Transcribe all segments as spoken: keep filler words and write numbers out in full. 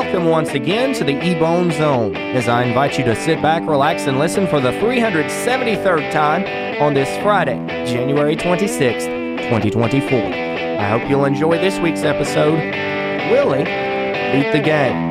welcome once again to the E-Bone Zone, as I invite you to sit back, relax, and listen for the three hundred seventy-third time on this Friday, January twenty-sixth, twenty twenty-four. I hope you'll enjoy this week's episode, Willie Beat the Game.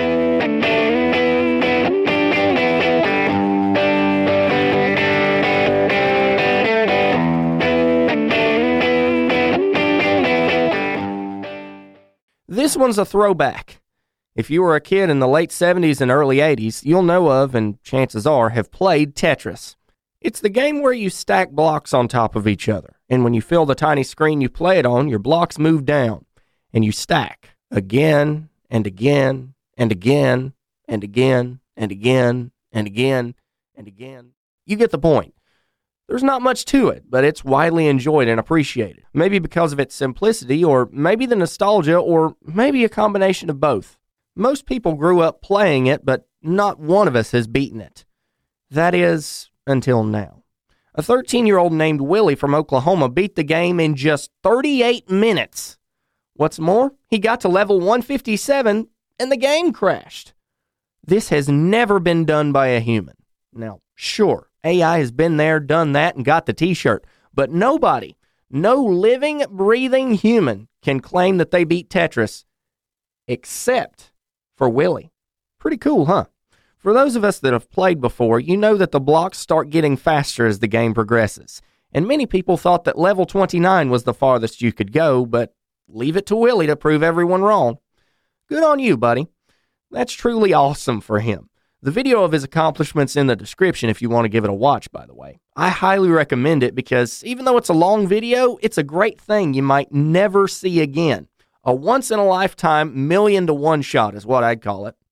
This one's a throwback. If you were a kid in the late seventies and early eighties, you'll know of, and chances are, have played Tetris. It's the game where you stack blocks on top of each other, and when you fill the tiny screen you play it on, your blocks move down, and you stack again and again and again and again and again and again and again. You get the point. There's not much to it, but it's widely enjoyed and appreciated. Maybe because of its simplicity, or maybe the nostalgia, or maybe a combination of both. Most people grew up playing it, but not one of us has beaten it. That is, until now. A thirteen-year-old named Willie from Oklahoma beat the game in just thirty-eight minutes. What's more, he got to level one fifty-seven, and the game crashed. This has never been done by a human. Now, sure, A I has been there, done that, and got the t-shirt. But nobody, no living, breathing human can claim that they beat Tetris, except for Willie. Pretty cool, huh? For those of us that have played before, you know that the blocks start getting faster as the game progresses. And many people thought that level twenty-nine was the farthest you could go, but leave it to Willie to prove everyone wrong. Good on you, buddy. That's truly awesome for him. The video of his accomplishments in the description if you want to give it a watch, by the way. I highly recommend it because even though it's a long video, it's a great thing you might never see again. A once-in-a-lifetime million-to-one shot is what I'd call it.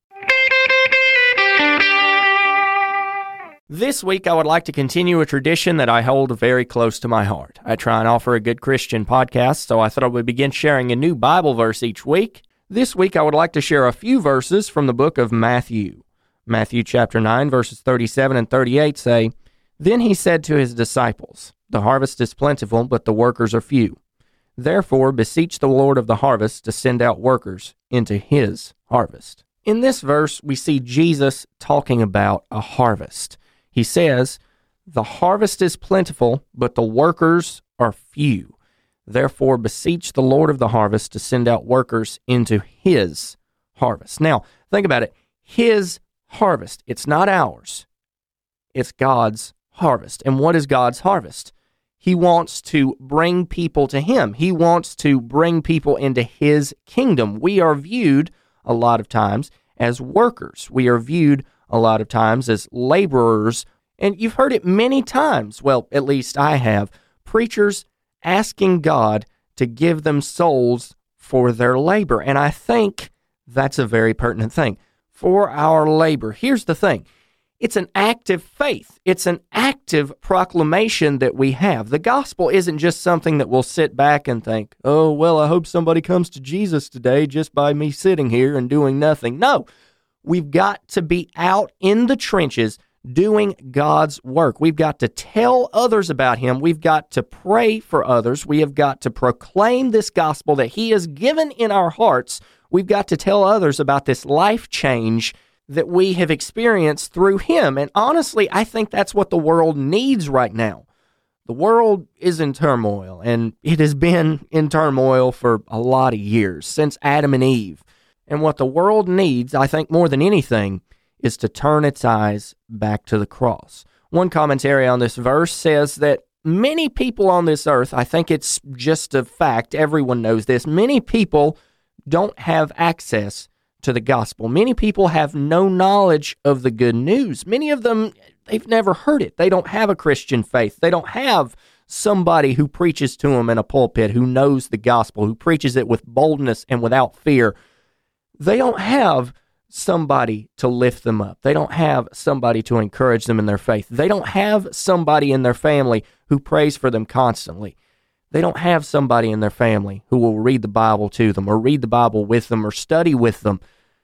This week, I would like to continue a tradition that I hold very close to my heart. I try and offer a good Christian podcast, so I thought I would begin sharing a new Bible verse each week. This week, I would like to share a few verses from the book of Matthew. Matthew chapter nine, verses thirty-seven and thirty-eight say, "Then he said to his disciples, The harvest is plentiful, but the workers are few. Therefore beseech the Lord of the harvest to send out workers into his harvest." In this verse, we see Jesus talking about a harvest. He says, "The harvest is plentiful, but the workers are few. Therefore beseech the Lord of the harvest to send out workers into his harvest." Now, think about it. His harvest. It's not ours. It's God's harvest. And what is God's harvest? He wants to bring people to him. He wants to bring people into his kingdom. We are viewed a lot of times as workers. We are viewed a lot of times as laborers. And you've heard it many times. Well, at least I have. Preachers asking God to give them souls for their labor. And I think that's a very pertinent thing. For our labor. Here's the thing. It's an active faith. It's an active proclamation that we have. The gospel isn't just something that we'll sit back and think, oh, well, I hope somebody comes to Jesus today just by me sitting here and doing nothing. No, we've got to be out in the trenches doing God's work. We've got to tell others about him. We've got to pray for others. We have got to proclaim this gospel that he has given in our hearts. We've got to tell others about this life change that we have experienced through him. And honestly, I think that's what the world needs right now. The world is in turmoil, and it has been in turmoil for a lot of years, since Adam and Eve. And what the world needs, I think more than anything, is to turn its eyes back to the cross. One commentary on this verse says that many people on this earth, I think it's just a fact, everyone knows this, many people don't have access to the gospel. Many people have no knowledge of the good news. Many of them, they've never heard it. They don't have a Christian faith. They don't have somebody who preaches to them in a pulpit, who knows the gospel, who preaches it with boldness and without fear. They don't have somebody to lift them up. They don't have somebody to encourage them in their faith. They don't have somebody in their family who prays for them constantly. They don't have somebody in their family who will read the Bible to them or read the Bible with them or study with them.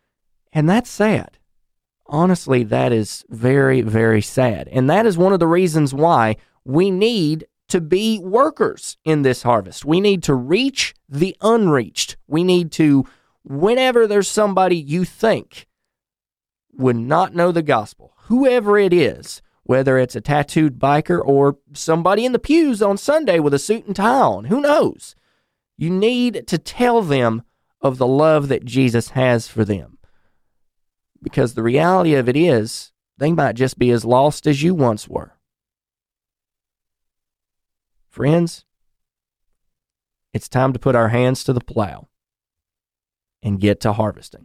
And that's sad. Honestly, that is very, very sad. And that is one of the reasons why we need to be workers in this harvest. We need to reach the unreached. We need to whenever there's somebody you think would not know the gospel, whoever it is, whether it's a tattooed biker or somebody in the pews on Sunday with a suit and tie on, who knows? You need to tell them of the love that Jesus has for them. Because the reality of it is, they might just be as lost as you once were. Friends, it's time to put our hands to the plow and get to harvesting.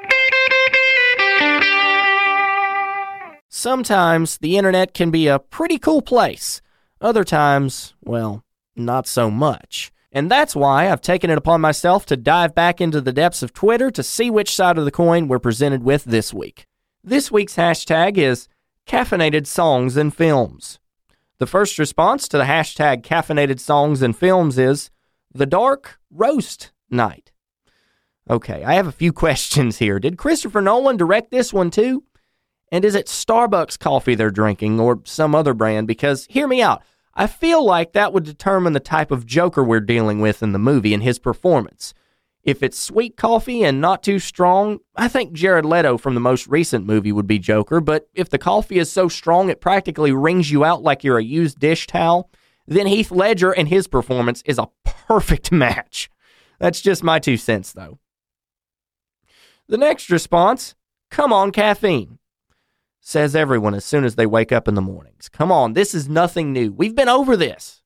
Sometimes the internet can be a pretty cool place. Other times, well, not so much. And that's why I've taken it upon myself to dive back into the depths of Twitter to see which side of the coin we're presented with this week. This week's hashtag is caffeinated songs and films. The first response to the hashtag caffeinated songs and films is the dark roast night. Okay, I have a few questions here. Did Christopher Nolan direct this one too? And is it Starbucks coffee they're drinking or some other brand? Because, hear me out, I feel like that would determine the type of Joker we're dealing with in the movie and his performance. If it's sweet coffee and not too strong, I think Jared Leto from the most recent movie would be Joker, but if the coffee is so strong it practically wrings you out like you're a used dish towel, then Heath Ledger and his performance is a perfect match. That's just my two cents, though. The next response, come on, caffeine. Says everyone as soon as they wake up in the mornings. Come on, this is nothing new. We've been over this.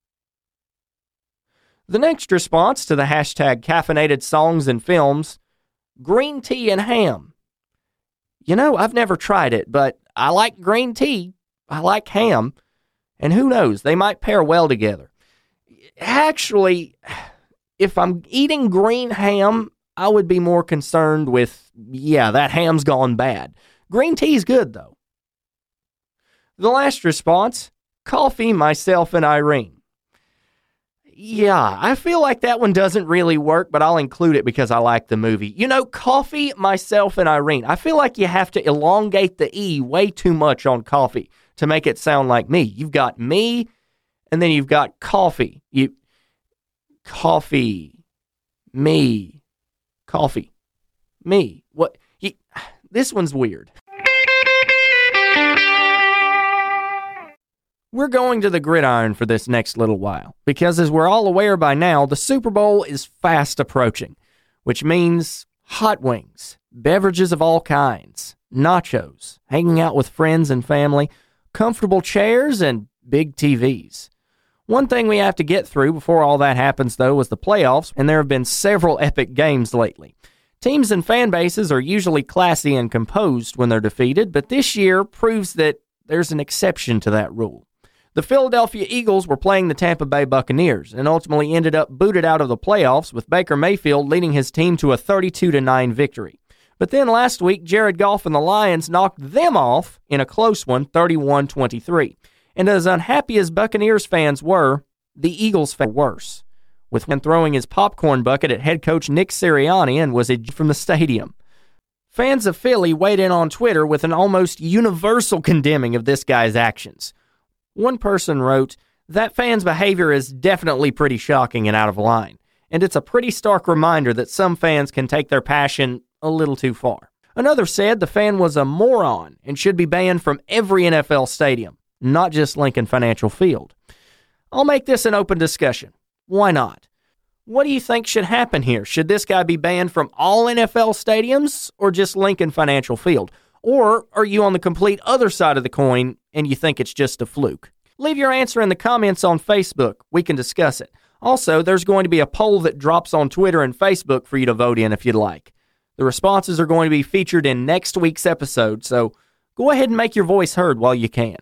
The next response to the hashtag caffeinated songs and films, green tea and ham. You know, I've never tried it, but I like green tea. I like ham. And who knows, they might pair well together. Actually, if I'm eating green ham, I would be more concerned with, yeah, that ham's gone bad. Green tea's good, though. The last response, coffee, myself, and Irene. Yeah, I feel like that one doesn't really work, but I'll include it because I like the movie. You know, coffee, myself, and Irene. I feel like you have to elongate the E way too much on coffee to make it sound like me. You've got me, and then you've got coffee. You, coffee, me, coffee, me. What? You, this one's weird. We're going to the gridiron for this next little while, because as we're all aware by now, the Super Bowl is fast approaching, which means hot wings, beverages of all kinds, nachos, hanging out with friends and family, comfortable chairs, and big T Vs. One thing we have to get through before all that happens, though, is the playoffs, and there have been several epic games lately. Teams and fan bases are usually classy and composed when they're defeated, but this year proves that there's an exception to that rule. The Philadelphia Eagles were playing the Tampa Bay Buccaneers and ultimately ended up booted out of the playoffs with Baker Mayfield leading his team to a thirty-two to nine victory. But then last week, Jared Goff and the Lions knocked them off in a close one, thirty-one twenty-three. And as unhappy as Buccaneers fans were, the Eagles felt worse, with him throwing his popcorn bucket at head coach Nick Sirianni and was ejected from the stadium. Fans of Philly weighed in on Twitter with an almost universal condemning of this guy's actions. One person wrote, that fan's behavior is definitely pretty shocking and out of line, and it's a pretty stark reminder that some fans can take their passion a little too far. Another said the fan was a moron and should be banned from every N F L stadium, not just Lincoln Financial Field. I'll make this an open discussion. Why not? What do you think should happen here? Should this guy be banned from all N F L stadiums or just Lincoln Financial Field? Or are you on the complete other side of the coin and you think it's just a fluke? Leave your answer in the comments on Facebook. We can discuss it. Also, there's going to be a poll that drops on Twitter and Facebook for you to vote in if you'd like. The responses are going to be featured in next week's episode, so go ahead and make your voice heard while you can.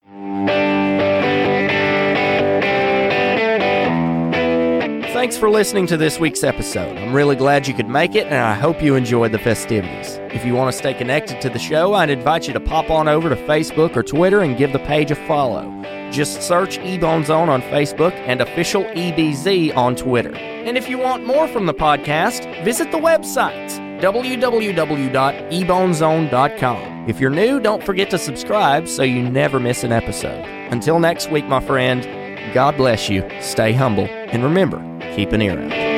Thanks for listening to this week's episode. I'm really glad you could make it, and I hope you enjoyed the festivities. If you want to stay connected to the show, I'd invite you to pop on over to Facebook or Twitter and give the page a follow. Just search eBone Zone on Facebook and Official E B Z on Twitter. And if you want more from the podcast, visit the websites, w w w dot e bone zone dot com. If you're new, don't forget to subscribe so you never miss an episode. Until next week, my friend, God bless you, stay humble, and remember, keep an ear out.